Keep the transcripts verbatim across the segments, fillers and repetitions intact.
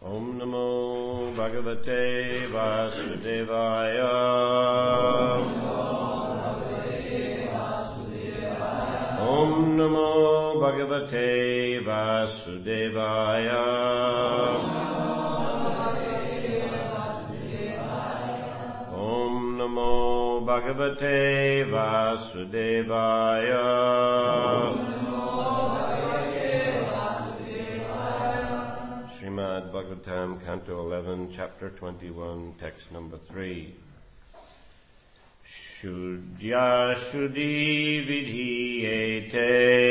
Om Namo Bhagavate Vasudevaya. Om Namo Bhagavate Vasudevaya. Om Namo Bhagavate Vasudevaya. Srimad Bhagavatam, Canto eleven, Chapter twenty-one, Text number three. Shuddhya Shuddhi Vidhiyete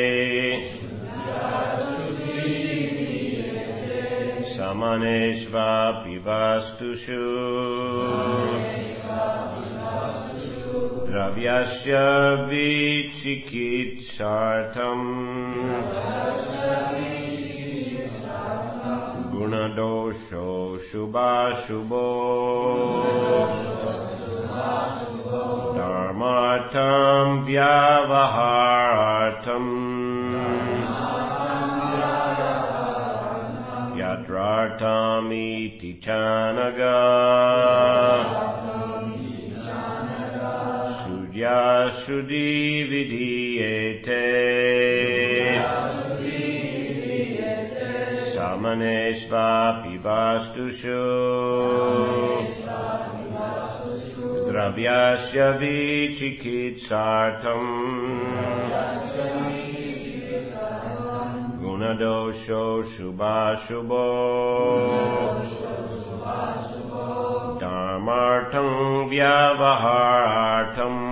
Samaneshva Pivastushu Dravyasya Vichikitsartam Gunadosho Shubha Shubho Dharmartam Vyavaharatam Yatrartam Iti Chanaga Shuddhya Shuddhi Vidhiyete Samaneshva Pivastushu Dravyasya Vichikitsartam Gunadosho Shubha Shubho Dharmartam Vyavaharatam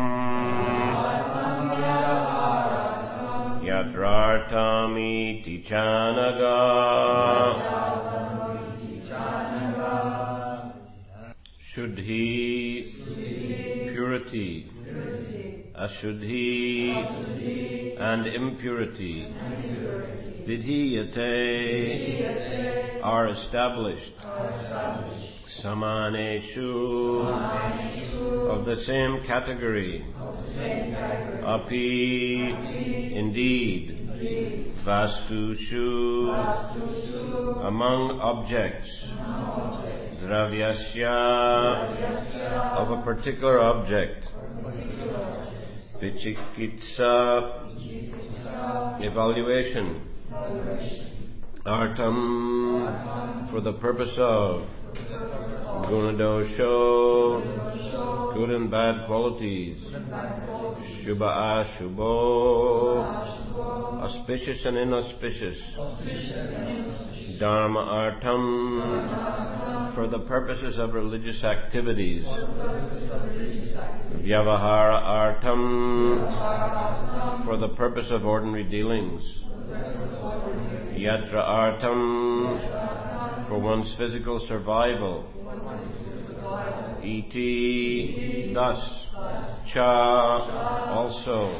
Yatrartam Iti Chanaga Shuddhi, purity, Ashuddhi, and impurity, Vidhiyate, are established, Samaneshu, of the same category, Api, indeed, Vastushu, among objects, Dravyasya, of a particular object, Vichikitsa, evaluation, Artam, for the purpose of, Gunadosho, good and bad qualities, Shubha Ashubho, auspicious and inauspicious, Dharma Artam, for the purposes of religious activities, Vyavahara Artam, for the purpose of ordinary dealings, Yatra Artam, for one's physical survival, Iti, thus, Cha, also,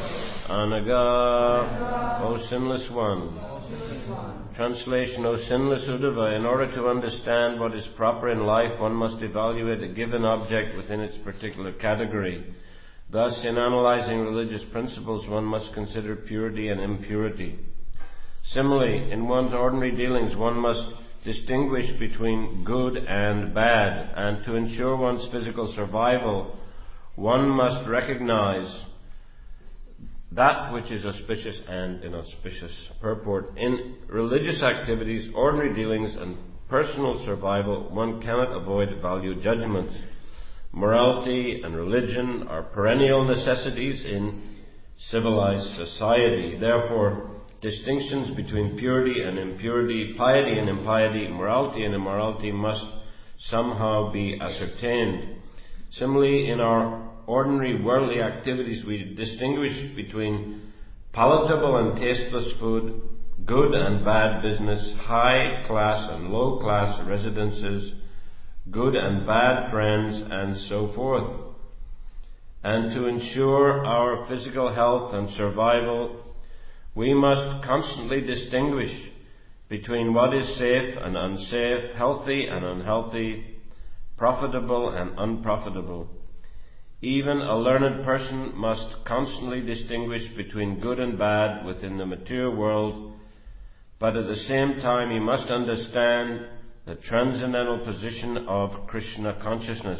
Anaga, O sinless one. Translation, O sinless Uddhava, in order to understand what is proper in life, one must evaluate a given object within its particular category. Thus, in analyzing religious principles, one must consider purity and impurity. Similarly, in one's ordinary dealings, one must distinguish between good and bad, and to ensure one's physical survival, one must recognize that which is auspicious and inauspicious. Purport: in religious activities, ordinary dealings, and personal survival, one cannot avoid value judgments. Morality and religion are perennial necessities in civilized society. Therefore, distinctions between purity and impurity, piety and impiety, morality and immorality must somehow be ascertained. Similarly, in our ordinary worldly activities, we distinguish between palatable and tasteless food, good and bad business, high class and low class residences, good and bad friends, and so forth. And to ensure our physical health and survival, we must constantly distinguish between what is safe and unsafe, healthy and unhealthy, profitable and unprofitable. Even a learned person must constantly distinguish between good and bad within the material world, but at the same time he must understand the transcendental position of Krishna consciousness.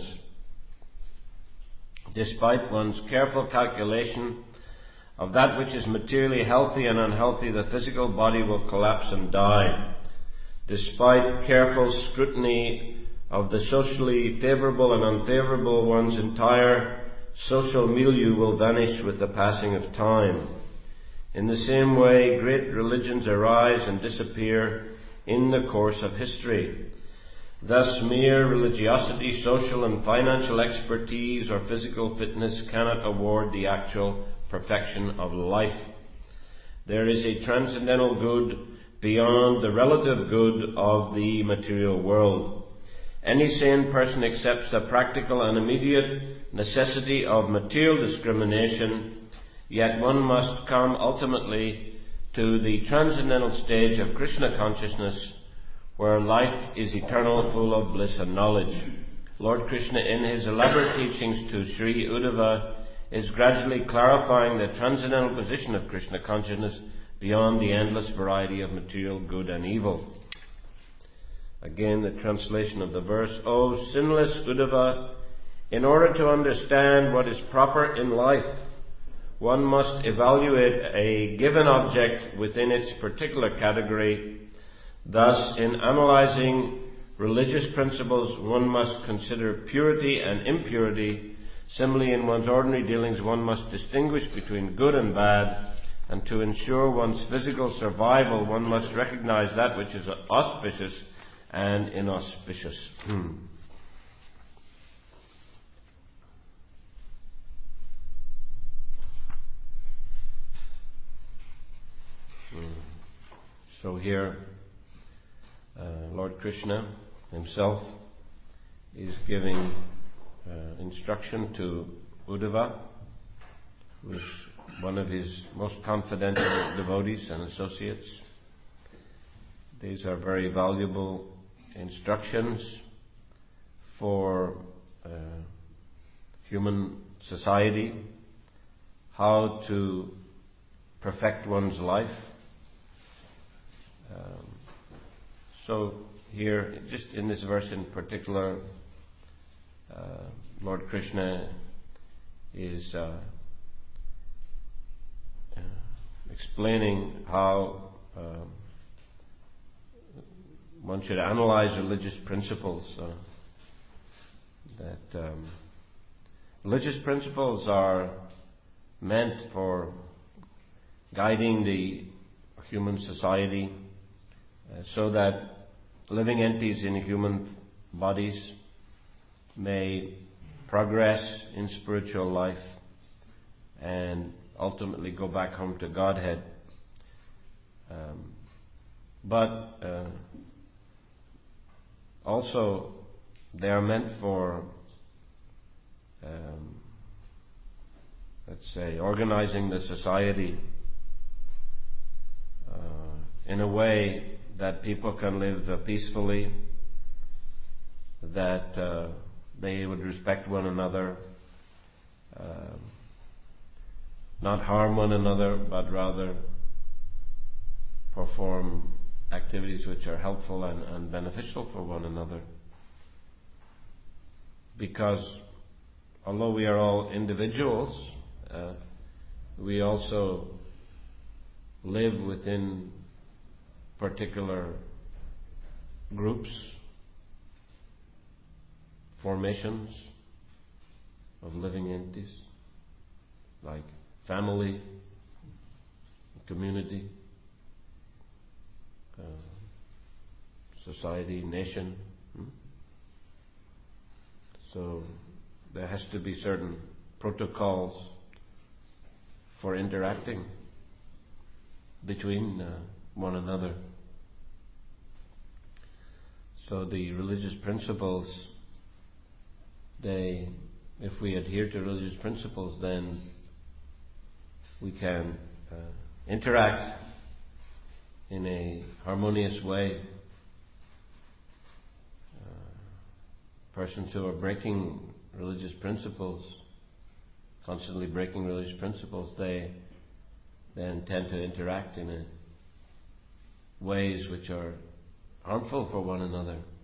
Despite one's careful calculation of that which is materially healthy and unhealthy, the physical body will collapse and die. Despite careful scrutiny of the socially favourable and unfavourable, one's entire social milieu will vanish with the passing of time. In the same way, great religions arise and disappear in the course of history. Thus, mere religiosity, social and financial expertise, or physical fitness cannot award the actual perfection of life. There is a transcendental good beyond the relative good of the material world. Any sane person accepts the practical and immediate necessity of material discrimination, yet one must come ultimately to the transcendental stage of Krishna consciousness, where life is eternal, full of bliss and knowledge. Lord Krishna, in his elaborate teachings to Sri Uddhava, is gradually clarifying the transcendental position of Krishna consciousness beyond the endless variety of material good and evil. Again, the translation of the verse: O sinless Uddhava, in order to understand what is proper in life, one must evaluate a given object within its particular category. Thus, in analyzing religious principles, one must consider purity and impurity. Similarly, in one's ordinary dealings, one must distinguish between good and bad, and to ensure one's physical survival, one must recognize that which is auspicious and inauspicious. Hmm. Hmm. So here, uh, Lord Krishna himself is giving uh, instruction to Uddhava, who is one of his most confidential devotees and associates. These are very valuable instructions for uh, human society, how to perfect one's life. Um, so here, just in this verse in particular, uh, Lord Krishna is uh, uh, explaining how um, one should analyze religious principles. Uh, that um, religious principles are meant for guiding the human society uh, so that living entities in human bodies may progress in spiritual life and ultimately go back home to Godhead. Um, but uh, also they are meant for, um, let's say, organizing the society uh, in a way that people can live uh, peacefully, that uh, they would respect one another, uh, not harm one another, but rather perform activities which are helpful and, and beneficial for one another. Because although we are all individuals, uh, we also live within particular groups, formations of living entities, like family, community, uh, society, nation. Hmm? So there has to be certain protocols for interacting between uh, one another. So the religious principles, they, if we adhere to religious principles, then we can uh, interact in a harmonious way. Uh, persons who are breaking religious principles, constantly breaking religious principles, they then tend to interact in a ways which are harmful for one another.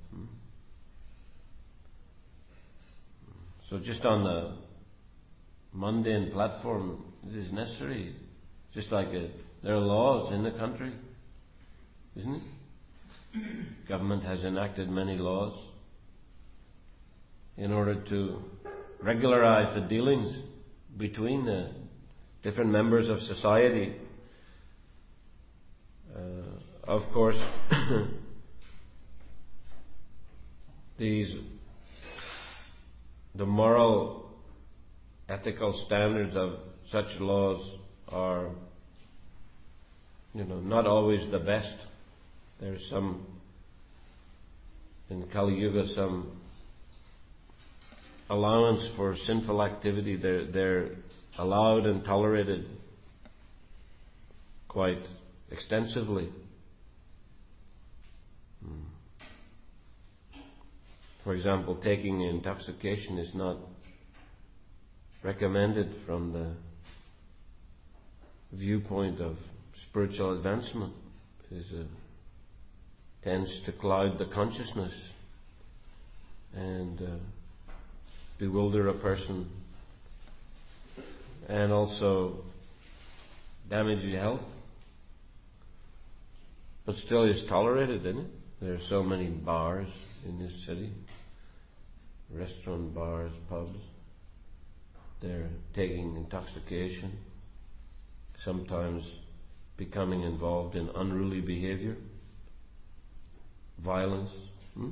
So just on the mundane platform, it is necessary. Just like a, there are laws in the country, isn't it? Government has enacted many laws in order to regularize the dealings between the different members of society. Uh, of course, these the moral, ethical standards of such laws are, you know, not always the best. There's some, in Kali Yuga, some allowance for sinful activity. They're, they're allowed and tolerated quite extensively. Hmm. For example, taking intoxication is not recommended from the viewpoint of spiritual advancement. It is a, tends to cloud the consciousness and uh, bewilder a person, and also damage the health. But still is tolerated, isn't it? There are so many bars in this city, restaurant, bars, pubs. They're taking intoxication, sometimes becoming involved in unruly behavior, violence, hmm?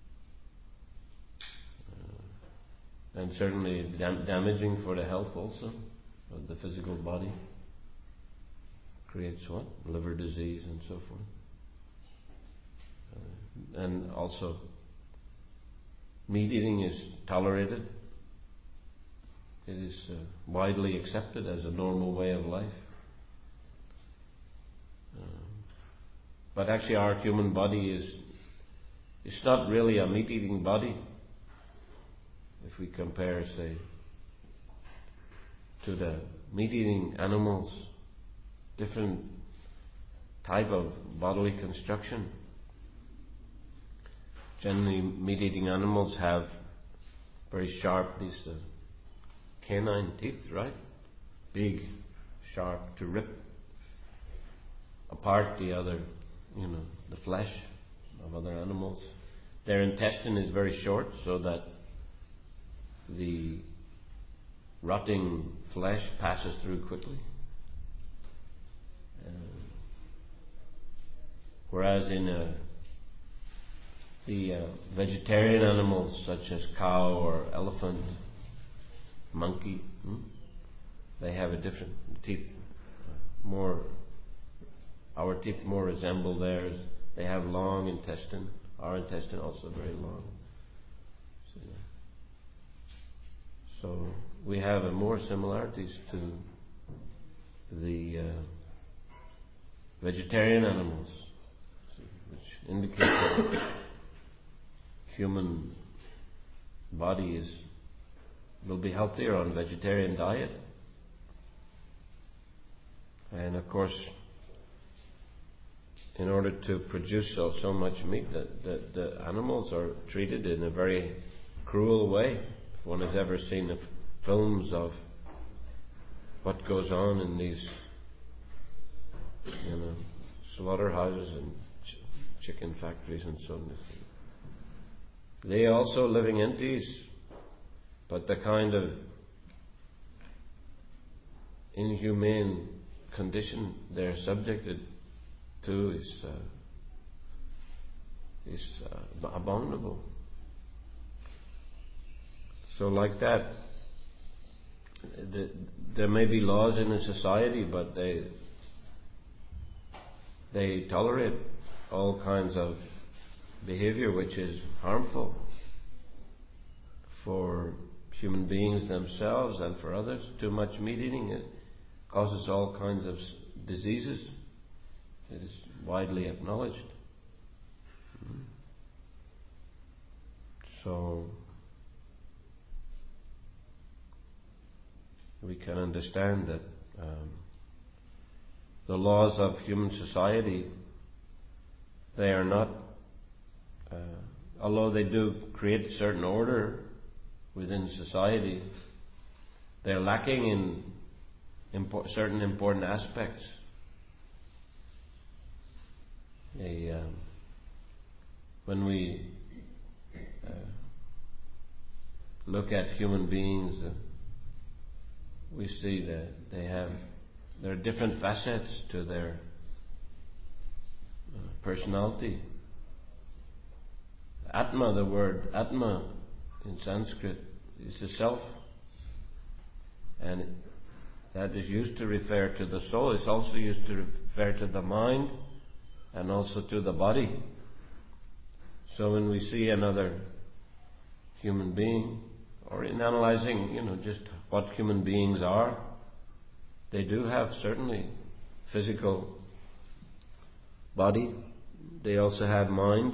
uh, and certainly dam- damaging for the health also of the physical body. Creates what? Liver disease and so forth. Uh, and also, meat eating is tolerated. It is uh, widely accepted as a normal way of life. Uh, but actually our human body is it's not really a meat-eating body. If we compare, say, to the meat-eating animals, different type of bodily construction. Generally, meat-eating animals have very sharp, these uh, canine teeth, right? Big, sharp, to rip apart the other, you know, the flesh of other animals. Their intestine is very short, so that the rotting flesh passes through quickly. Uh, whereas in uh, the uh, vegetarian animals such as cow or elephant, monkey, hmm, they have a different teeth. More, our teeth more resemble theirs. They have long intestine. Our intestine also very long. So, so we have uh, more similarities to the uh, vegetarian animals, which indicate that the human body is will be healthier on vegetarian diet. And of course, in order to produce so, so much meat, the, the, the animals are treated in a very cruel way. If one has ever seen the f- films of what goes on in these, you know, slaughterhouses and ch- chicken factories and so on, they also living entities, but the kind of inhumane condition they're subjected to is uh, is uh, abominable. So, like that, the, there may be laws in a society, but they they tolerate all kinds of behavior which is harmful for human beings themselves and for others. Too much meat eating, it causes all kinds of diseases. It is widely acknowledged. So we can understand that um, the laws of human society, they are not, uh, although they do create a certain order, within society, they're lacking in impor- certain important aspects. They, um, when we uh, look at human beings, uh, we see that they have there are different facets to their uh, personality. Atma, the word Atma in Sanskrit, is the self, and that is used to refer to the soul. It's also used to refer to the mind and also to the body. So when we see another human being, or in analyzing, you know, just what human beings are, they do have certainly physical body. They also have minds.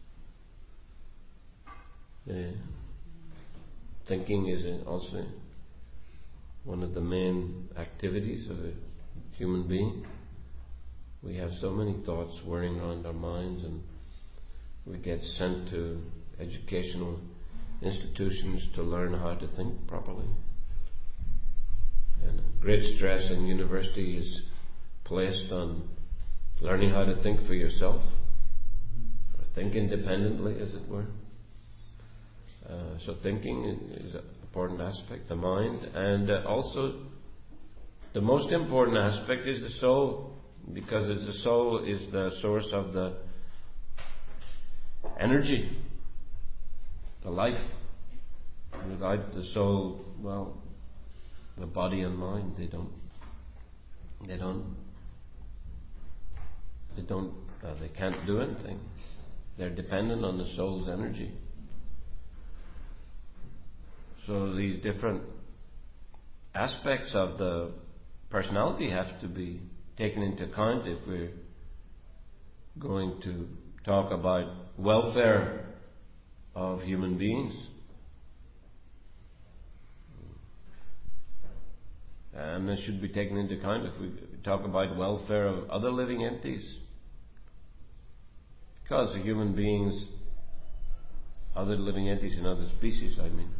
Uh, thinking is also one of the main activities of a human being. We have so many thoughts whirring around our minds, and we get sent to educational institutions to learn how to think properly. And great stress in university is placed on learning how to think for yourself, or think independently, as it were. Uh, so thinking is an important aspect, the mind, and uh, also the most important aspect is the soul, because it's the soul is the source of the energy, the life. Without the soul, well, the body and mind, they don't, they don't, they don't, uh, they can't do anything. They're dependent on the soul's energy. So these different aspects of the personality have to be taken into account if we're going to talk about welfare of human beings. And this should be taken into account if we talk about welfare of other living entities. Because the human beings, other living entities in other species, I mean,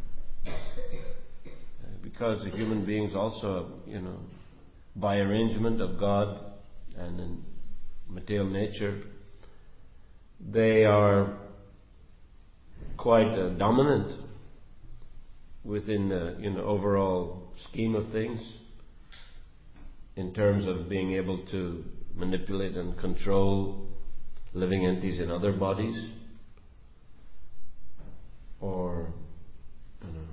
because the human beings also, you know, by arrangement of God and in material nature, they are quite uh, dominant within the, you know, overall scheme of things in terms of being able to manipulate and control living entities in other bodies, or you know,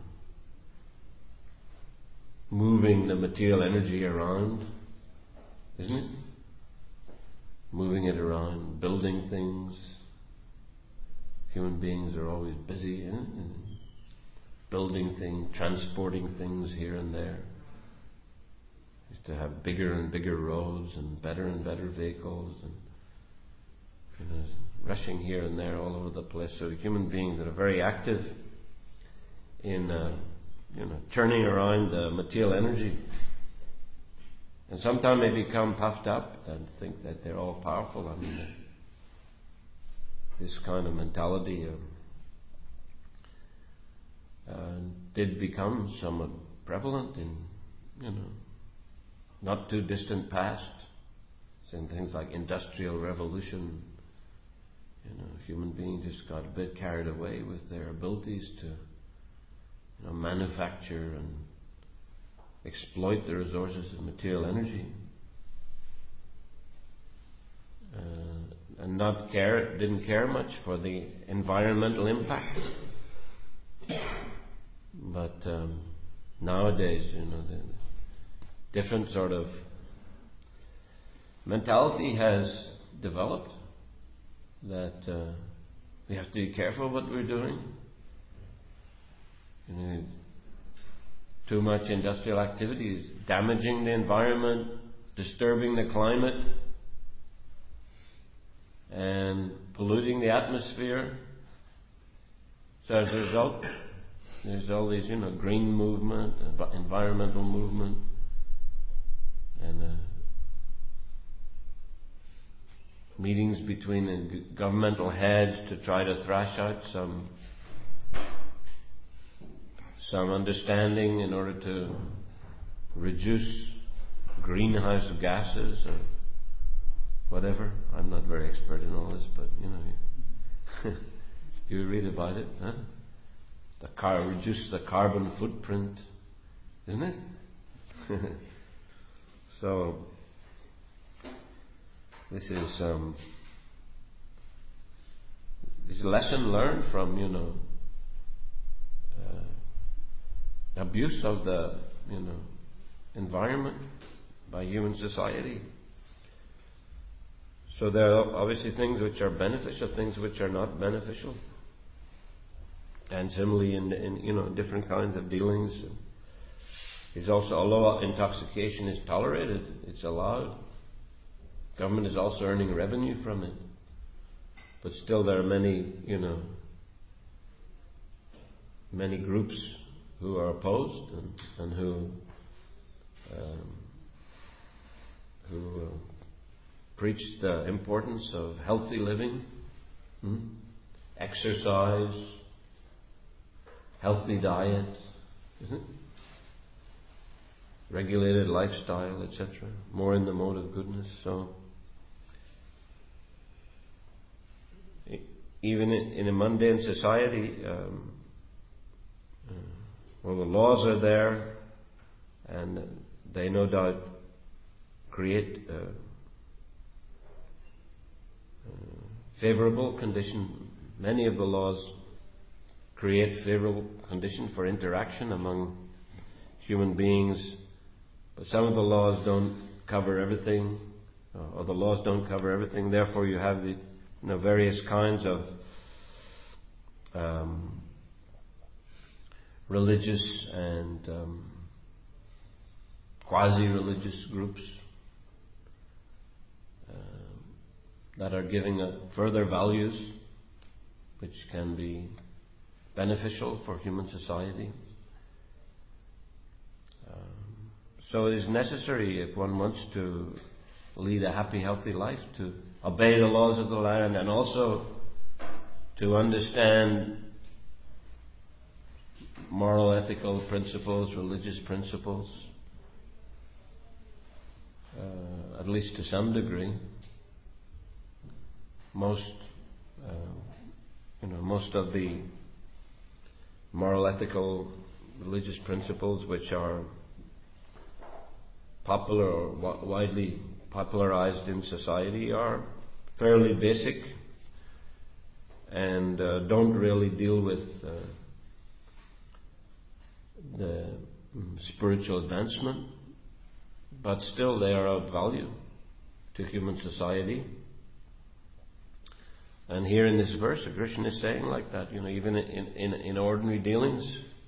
moving the material energy around, isn't it? Moving it around, building things. Human beings are always busy, eh? building things, transporting things here and there. Is to have bigger and bigger roads and better and better vehicles, and you know, rushing here and there all over the place. So human beings that are very active in uh, you know, turning around the material energy. And sometimes they become puffed up and think that they're all powerful. I mean, this kind of mentality uh, uh, did become somewhat prevalent in, you know, not too distant past. In things like Industrial Revolution, you know, human beings just got a bit carried away with their abilities to, you know, manufacture and exploit the resources of material energy, uh, and not care, didn't care much for the environmental impact. But um, nowadays, you know, the different sort of mentality has developed that uh, we have to be careful what we're doing. You know, too much industrial activity is damaging the environment, disturbing the climate, and polluting the atmosphere. So as a result, there's all these, you know, green movement, environmental movement, and uh, meetings between the governmental heads to try to thrash out some some understanding in order to reduce greenhouse gases or whatever. I'm not very expert in all this, but you know, you read about it, huh? The car reduce the carbon footprint, isn't it? So this is um, this is a lesson learned from you know uh, abuse of the you know environment by human society. So there are obviously things which are beneficial, things which are not beneficial, and similarly in, in you know different kinds of dealings. It's also, although intoxication is tolerated, it's allowed. Government is also earning revenue from it, but still there are many you know many groups who are opposed and, and who um, who uh, preach the importance of healthy living, hmm? exercise, healthy diet, isn't it? Regulated lifestyle, et cetera. More in the mode of goodness. So, even in, in a mundane society, um, uh, well, the laws are there, and they no doubt create uh, uh, favorable condition. Many of the laws create favorable condition for interaction among human beings. But some of the laws don't cover everything, uh, or the laws don't cover everything. Therefore, you have the you know, various kinds of um, religious and um, quasi-religious groups uh, that are giving uh, further values which can be beneficial for human society. So it is necessary, if one wants to lead a happy, healthy life, to obey the laws of the land and also to understand moral, ethical principles, religious principles, uh, at least to some degree. Most, uh, you know, most of the moral, ethical, religious principles which are popular or w- widely popularized in society are fairly basic and uh, don't really deal with uh, the mm, spiritual advancement, but still they are of value to human society. And here in this verse, Krishna is saying like that, you know, even in, in, in ordinary dealings,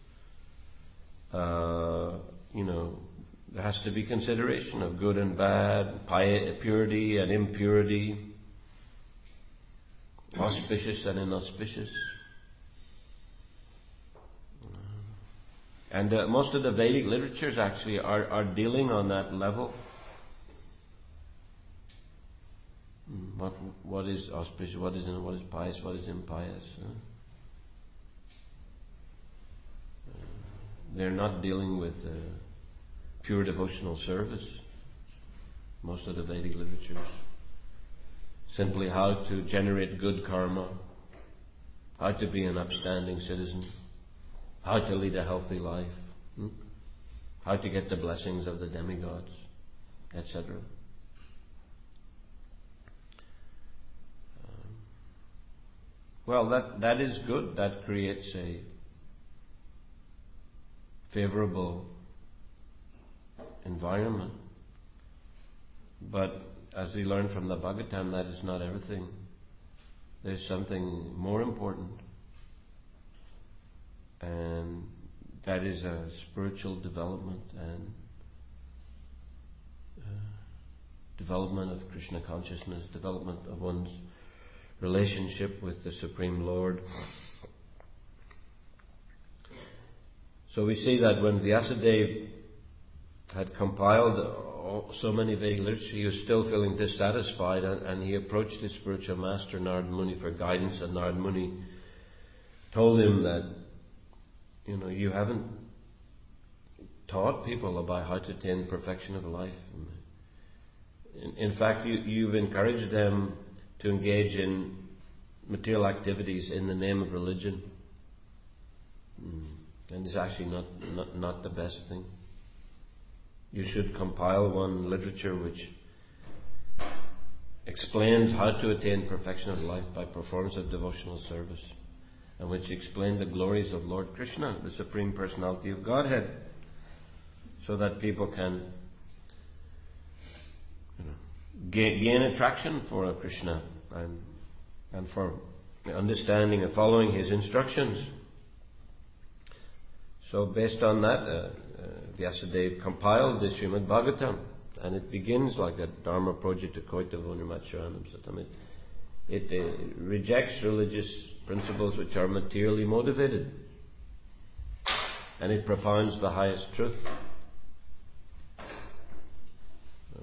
uh, you know, there has to be consideration of good and bad, piety, purity and impurity, auspicious and inauspicious. And uh, most of the Vedic literatures actually are, are dealing on that level. What what is auspicious? What is what is pious? What is impious? Huh? They're not dealing with uh, pure devotional service. Most of the Vedic literatures simply how to generate good karma, how to be an upstanding citizen, how to lead a healthy life, hmm? how to get the blessings of the demigods, et cetera. Well, that, that is good. That creates a favorable environment. But as we learn from the Bhagavatam, that is not everything. There's something more important, and that is a spiritual development and uh, development of Krishna consciousness, development of one's relationship with the Supreme Lord. So we see that when Vyasadeva had compiled all, so many Vedic literature, he was still feeling dissatisfied, and, and he approached his spiritual master Narada Muni for guidance, and Narada Muni told him that you know, you haven't taught people about how to attain perfection of life. In, in fact, you, you've encouraged them to engage in material activities in the name of religion. Mm. And it's actually not, not, not the best thing. You should compile one literature which explains how to attain perfection of life by performance of devotional service, and which explains the glories of Lord Krishna, the Supreme Personality of Godhead, so that people can, you know, gain, gain attraction for Krishna and and for understanding and following his instructions. So based on that, uh, uh, Vyasadeva compiled the Srimad Bhagavatam, and it begins like that: Dharma Projita Koita Vunimacharanam Satam. It, it uh, rejects religious principles which are materially motivated, and it propounds the highest truth. Uh,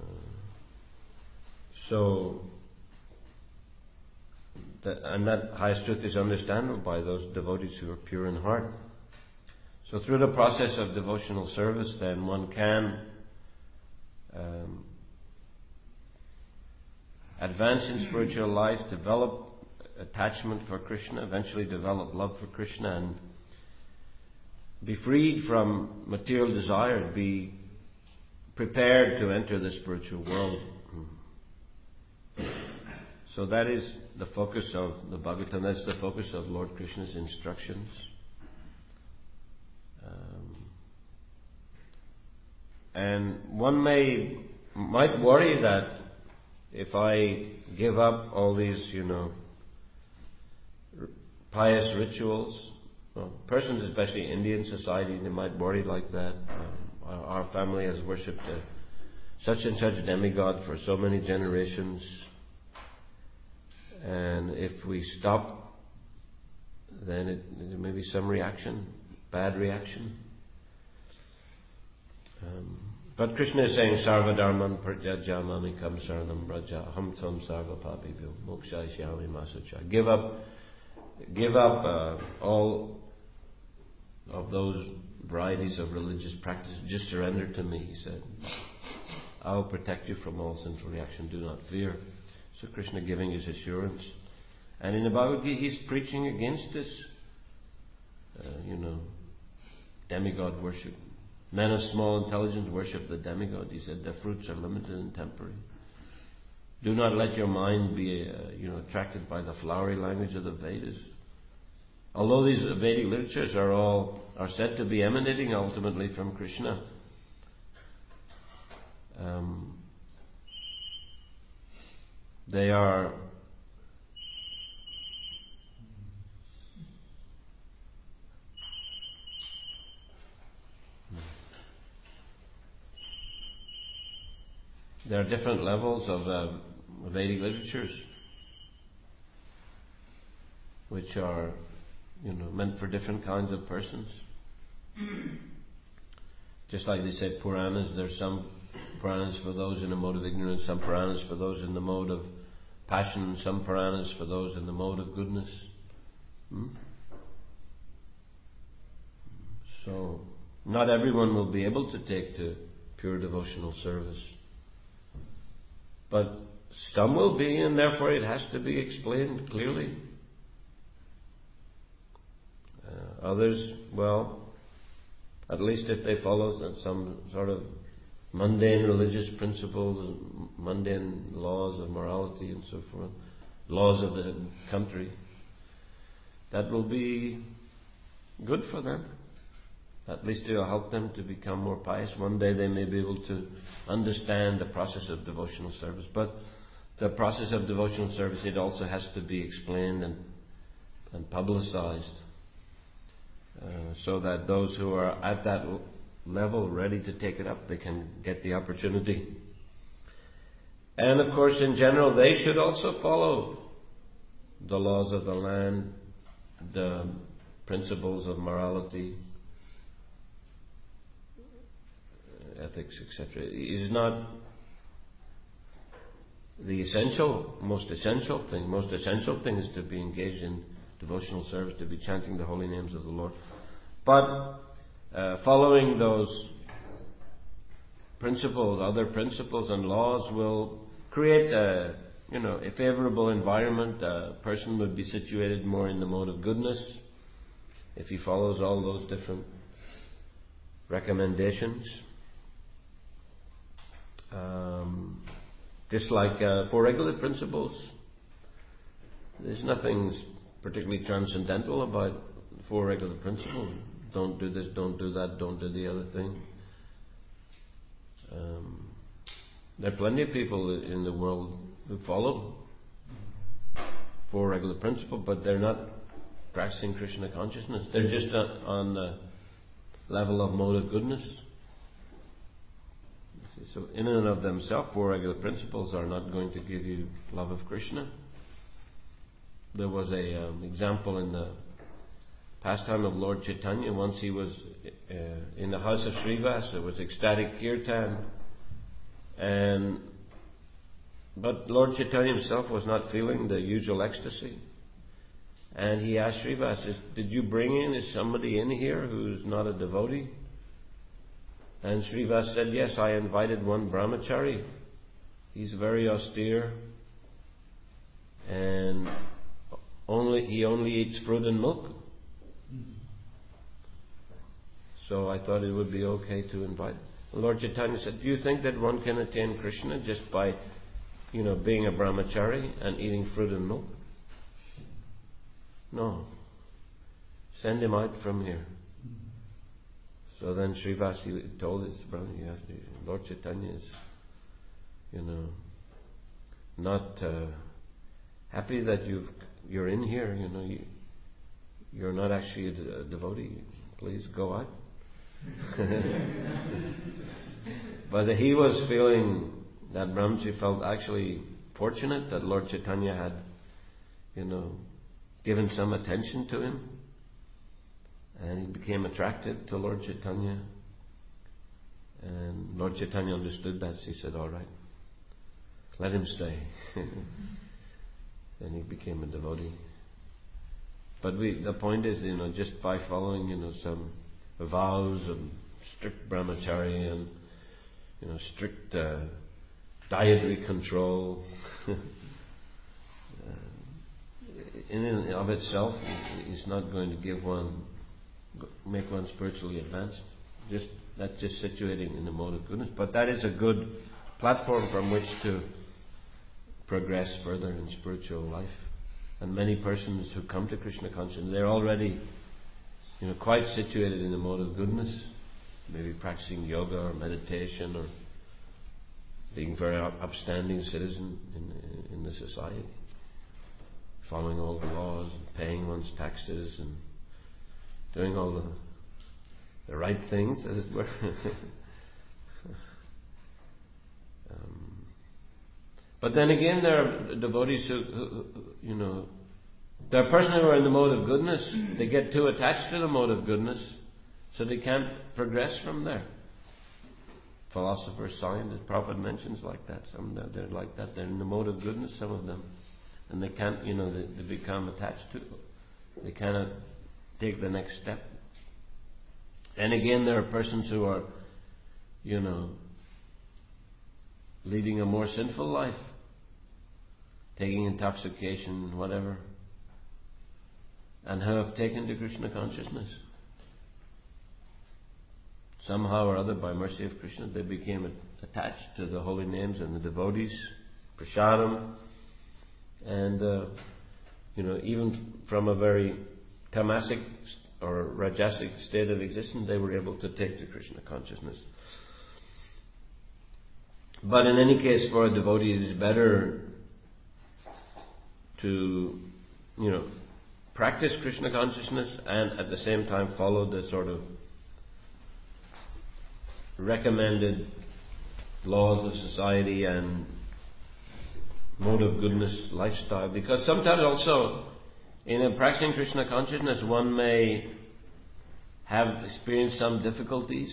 so, that, and that highest truth is understandable by those devotees who are pure in heart. So through the process of devotional service, then, one can um, advance in spiritual life, develop attachment for Krishna, eventually develop love for Krishna, and be freed from material desire, be prepared to enter the spiritual world. So that is the focus of the Bhagavatam, that's the focus of Lord Krishna's instructions. Um, and one may might worry that if I give up all these, you know, pious rituals, well, persons, especially Indian society, they might worry like that. Um, our, our family has worshipped a, such and such demigod for so many generations, and if we stop, then it, there may be some reaction, bad reaction. Um, but Krishna is saying, Sarva Dharman Pratyajya Mamikam Saranam Braja Ham Tvam Sarva Papibhyo Mokshayashyami Masucha. Give up, give up uh, all of those varieties of religious practice. Just surrender to me, he said. I will protect you from all sinful reaction. Do not fear. So Krishna giving his assurance. And in the Bhagavad Gita, he's preaching against this, uh, you know, demigod worship. Men of small intelligence worship the demigod. He said their fruits are limited and temporary. Do not let your mind be, uh, you know, attracted by the flowery language of the Vedas. Although these Vedic literatures are all are said to be emanating ultimately from Krishna, um, they are there are different levels of uh, Vedic literatures which are, you know, meant for different kinds of persons. Just like they said Puranas, there's some Puranas for those in the mode of ignorance, some Puranas for those in the mode of passion, some Puranas for those in the mode of goodness. Hmm? So, not everyone will be able to take to pure devotional service. But some will be, and therefore it has to be explained clearly. Uh, others, well, at least if they follow some sort of mundane religious principles, mundane laws of morality and so forth, laws of the country, that will be good for them. At least it will help them to become more pious. One day they may be able to understand the process of devotional service. But the process of devotional service, it also has to be explained and, and publicized, uh, so that those who are at that level ready to take it up, they can get the opportunity. And of course, in general, they should also follow the laws of the land, the principles of morality, ethics, et cetera. It is not the essential, most essential thing. Most essential thing is to be engaged in devotional service, to be chanting the holy names of the Lord. But uh, following those principles, other principles and laws will create a, you know, a favorable environment. A person would be situated more in the mode of goodness if he follows all those different recommendations. Um, just like uh, Four Regulative Principles, there's nothing particularly transcendental about Four Regulative Principles. Don't do this, don't do that, don't do the other thing. Um, there are plenty of people in the world who follow Four Regulative Principles, but they're not practicing Krishna consciousness. They're just on the level of mode of goodness. So in and of themselves, Four Regulative Principles are not going to give you love of Krishna. There was a um, example in the pastime of Lord Chaitanya. Once he was uh, in the house of Srivas. There was ecstatic kirtan, and but Lord Chaitanya himself was not feeling the usual ecstasy. And he asked Srivas, "Did you bring in is somebody in here who's not a devotee?" And Srivas said, "Yes, I invited one brahmachari. He's very austere, and only he only eats fruit and milk. So I thought it would be okay to invite." Lord Chaitanya said, "Do you think that one can attain Krishna just by, you know, being a brahmachari and eating fruit and milk? No. Send him out from here." So then Srivas told his brother, you have to, Lord Chaitanya is, you know, not uh, happy that you've, you're in here. You know, you, you're not actually a, a devotee. Please go out. But he was feeling, that Brahmaji felt actually fortunate that Lord Chaitanya had, you know, given some attention to him. And he became attracted to Lord Chaitanya. And Lord Chaitanya understood that. So he said, "All right, let him stay." And he became a devotee. But we, the point is, you know, just by following, you know, some vows of strict brahmachari and, you know, strict uh, dietary control, uh, in and of itself is not going to give one, make one spiritually advanced. Just that's just situating in the mode of goodness. But that is a good platform from which to progress further in spiritual life. And many persons who come to Krishna consciousness, they're already, you know, quite situated in the mode of goodness, maybe practicing yoga or meditation or being a very upstanding citizen in, in the society, following all the laws, and paying one's taxes, and doing all the the right things, as it were. um, but then again, there are devotees who, who, who, you know, there are persons who are in the mode of goodness. They get too attached to the mode of goodness, so they can't progress from there. Philosophers, scientists, Prabhupada mentions like that. Some of them, they're like that. They're in the mode of goodness, some of them. And they can't, you know, they, they become attached to it. They cannot take the next step. And again, there are persons who are, you know, leading a more sinful life, taking intoxication, whatever, and who have taken to Krishna consciousness. Somehow or other, by mercy of Krishna, they became attached to the holy names and the devotees, prasadam, and, uh, you know, even from a very tamasic or rajasic state of existence, they were able to take to Krishna consciousness. But in any case, for a devotee, it is better to, you know, practice Krishna consciousness and at the same time follow the sort of recommended laws of society and mode of goodness lifestyle. Because sometimes also, in a practicing Krishna consciousness, one may have experienced some difficulties.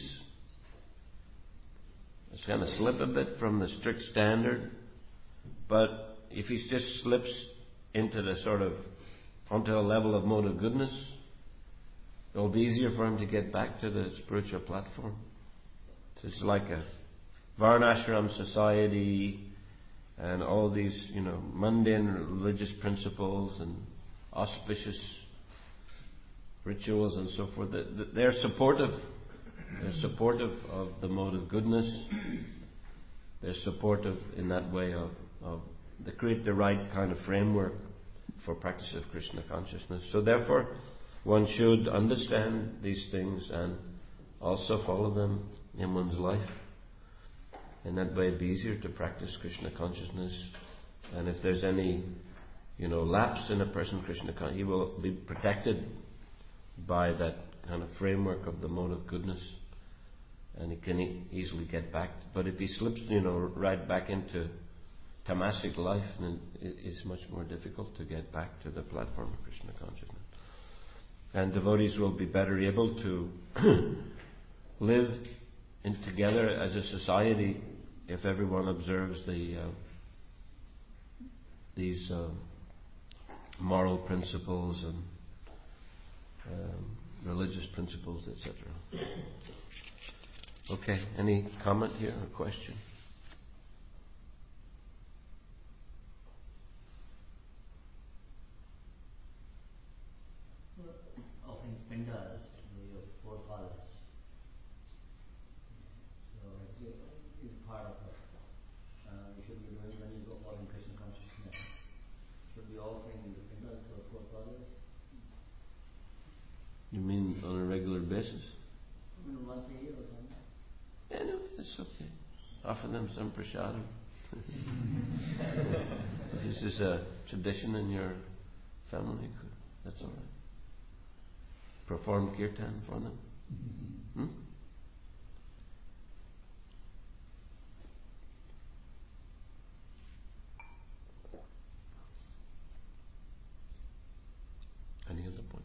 It's going to slip a bit from the strict standard. But if he just slips into the sort of, onto a level of mode of goodness, it'll be easier for him to get back to the spiritual platform. So it's like a Varnashram society and all these, you know, mundane religious principles and auspicious rituals and so forth. They're supportive. They're supportive of the mode of goodness. They're supportive in that way of, of they create the right kind of framework for practice of Krishna consciousness. So therefore, one should understand these things and also follow them in one's life. In that way, it'd be easier to practice Krishna consciousness. And if there's any, you know, lapse in a person, Krishna consciousness, he will be protected by that kind of framework of the mode of goodness, and he can e- easily get back. But if he slips, you know, right back into tamasic life, then it's much more difficult to get back to the platform of Krishna consciousness. And devotees will be better able to live in together as a society if everyone observes the uh, these uh, moral principles and um, religious principles, et cetera. Okay, any comment here or question? Offering pindas to your forefathers. So it's part of it. Uh, we should be doing when you go for in Krishna consciousness. Should be offering the pindas to our forefathers. You mean on a regular basis? I mean once a year or something. Yeah, no, that's okay. Offer them some prasadam. If this is a tradition in your family, that's all right. Perform kirtan for them. Hmm? Any other points?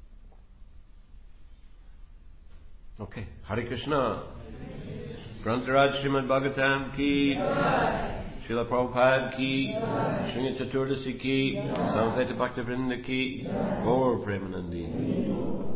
Okay. Hare Krishna. Grantaraj Srimad Bhagavatam ki, Srila Prabhupada ki, Srimad Chaturdasi ki, Samveta Bhakta Vrinda ki, Gaur Premanandi.